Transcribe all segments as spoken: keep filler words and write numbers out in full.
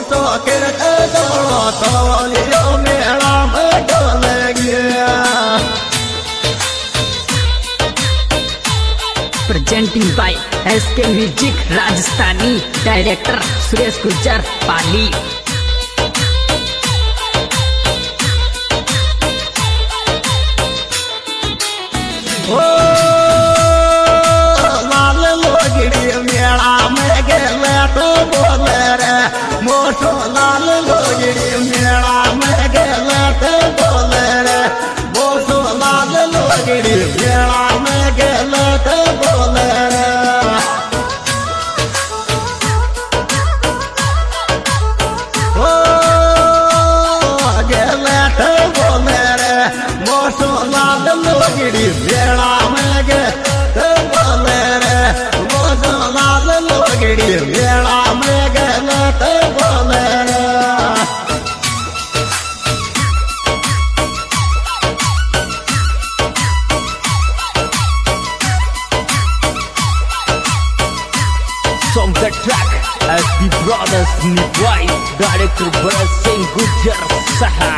मोटो किरत Dolo तोलियो मेला में डोल गया। Presenting by SK music Rajasthani, director Suresh Gurjar Pali. ओ लाल लोगड़ी मेला में गेले तो बोले रे मोटो लाल लोगड़ी मेला में गेले तो बोले रे मोटो लाल लोगड़ी मेला में गेले तो बोले रे। ओ गेले तो बोले रे मोटो लाल लोगड़ी मेला में गेले बोले रे मोटो लाल लोगड़ी मेला में गेले तो बोले रे। From the track as the brothers Nivai, director Bharat Singh Gujjar Saha.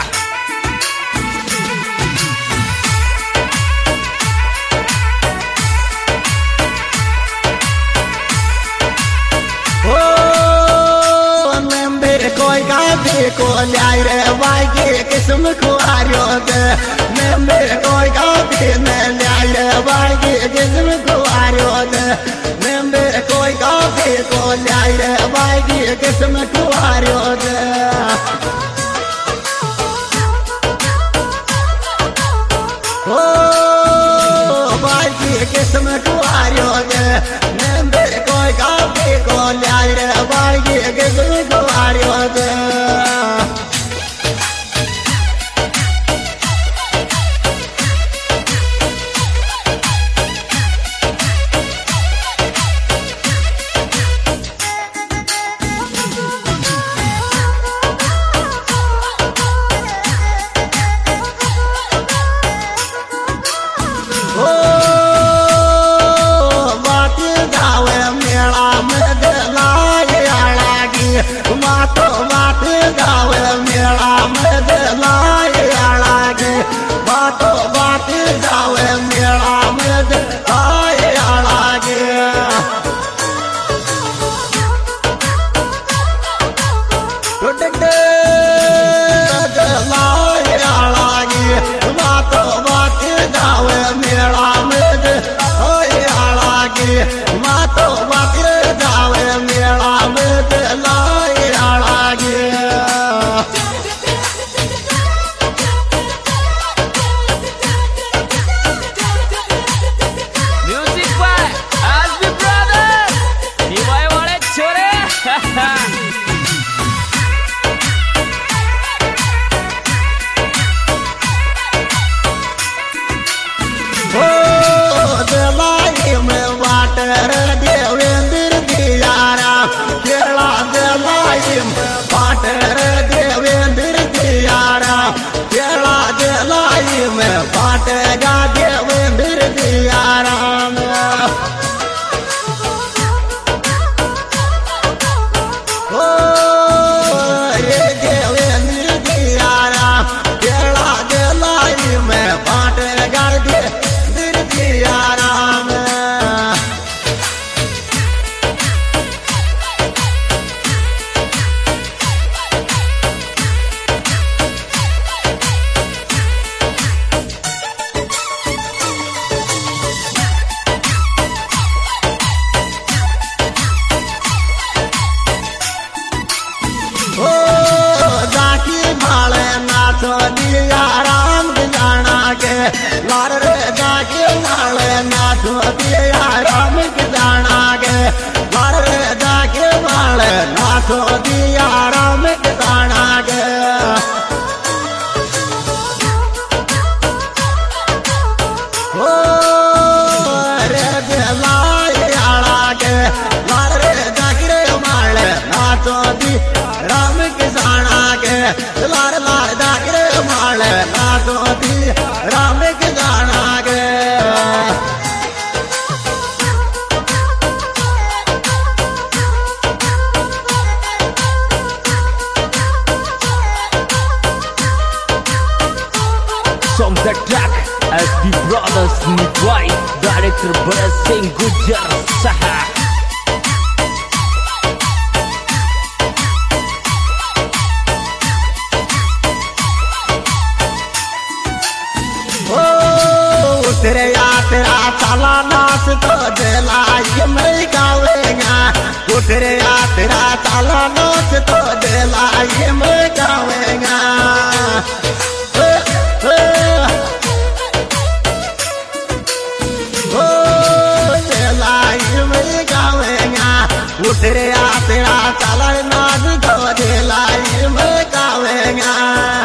कोई गाती को लाई रे भाई के किस्म को आर्यो दे मैं कोई गाती ने लाई रे भाई के किस्म को आर्यो दे मैं कोई गाती को लाई रे भाई के किस्म को आर्यो दे। ओ भाई के किस्म को आर्यो दे मैं कोई गाती को लाई रे भाई के किस्म को आर्यो दे। मातो बात गावे मेला में दिलाई आलागे मातो बात गावे मेला में दिलाई आलागे। दिलाई आलागे मातो बात गावे मेला में दिलाई आलागे मातो बात गावे मेला में दिलाई आलागे। Music by as the brothers Nivai wale chore. ओ दिलाई में वाटर देवेंद्र दियारा केला दिलाई में वाटर देवेंद्र दियारा केला दिलाई में वाटेगा देवेंद्र दियारा। ओ ये देवेंद्र दियारा केला दिलाई में वाटेगा देवेंद्र दियारा। ओ जाकी माले नाचो दिया राम जाना के लार रे जाकी माले नाचो दिया राम जाना के लार रे जाकी माले नाचो दिया राम जाना के। ओ रे दिलाई आलागे लार रे जाकी रे माले नाचो दी राम किसाना के लार लार दागरे माले नाचो दी राम किसाना के। डायरेक्टर भरत सिंह गुजर सहा। तेरे या तेरा चाला नाच तो दिलाई में गावेगा, तेरे या तेरा चाला नाच तो दिलाई में गावेगा। ओ दिलाई में गावेगा, तेरे या तेरा चाला नाच तो दिलाई में गावेगा।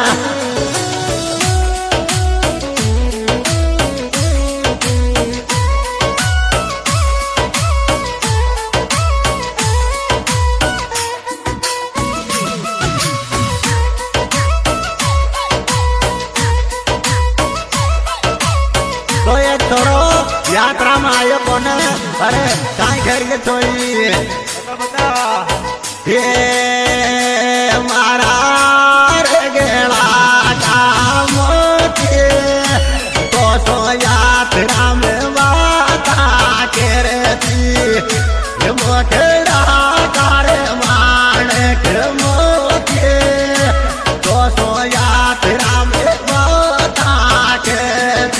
तो ये छोरो यात्रा में आयो कौन? अरे काय करिए थोड़ी ये मारा रे गेला काम के तो सो यात्रा में बाता करती ये मोखेड़ा करे माणक मोके तो सो यात्रा में बाता करती।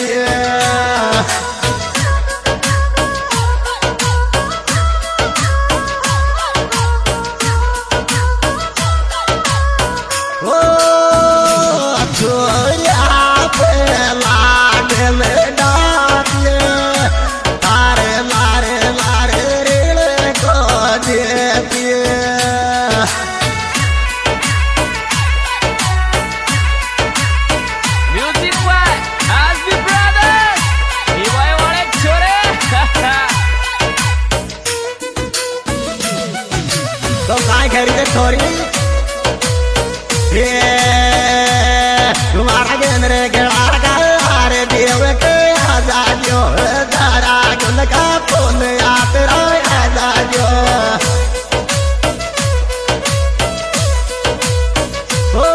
तो काय करिए थोड़ी ये तुम्हारा गेंद्रे गेड़ा रे देव के आजादियो दारा गुल का फूल यात्रा आजादियो। ओ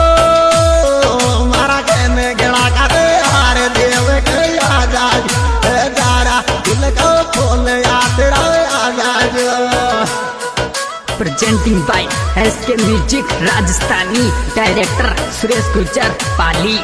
मारा गेंद्रे गेड़ा रे देव के आजादियो दारा गुल का फूल यात्रा आजादियो। Presenting by S K music Rajasthani director Suresh Gujar Pali.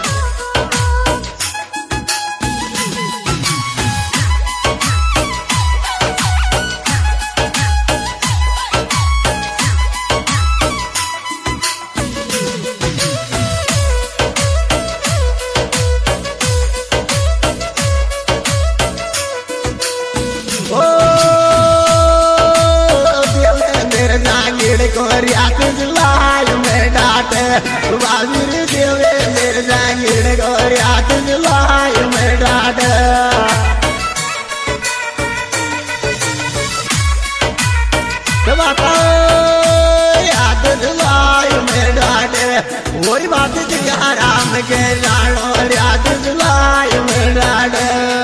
गोरियात जुलाई में डाटे बाबीर देवे मेरे जांगीर गोरियात जुलाई में डाटे। याद जुलाई में डाटे वही बात राम के जानो याद जुलाई में डाटे।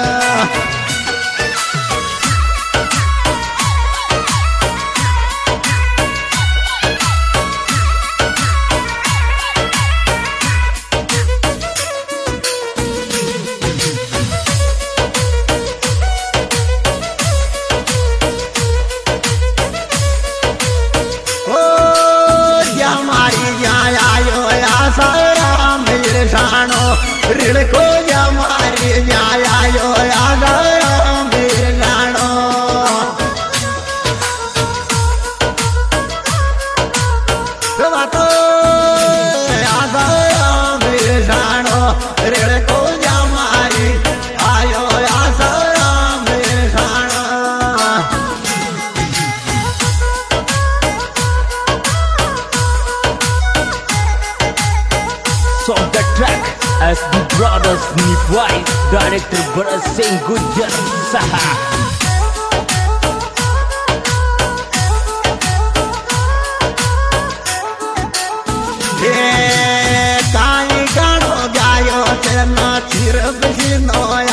ऋण को हमारी न्यायो आगाम बिरगानो बातो आगाम बिरगानो ऋण को हमारी आयो Asaram बिरगानो। So the track as the brothers need wise director Bharat Singh Gujar Saha। काई गानो गायो तेना चिर बसिनो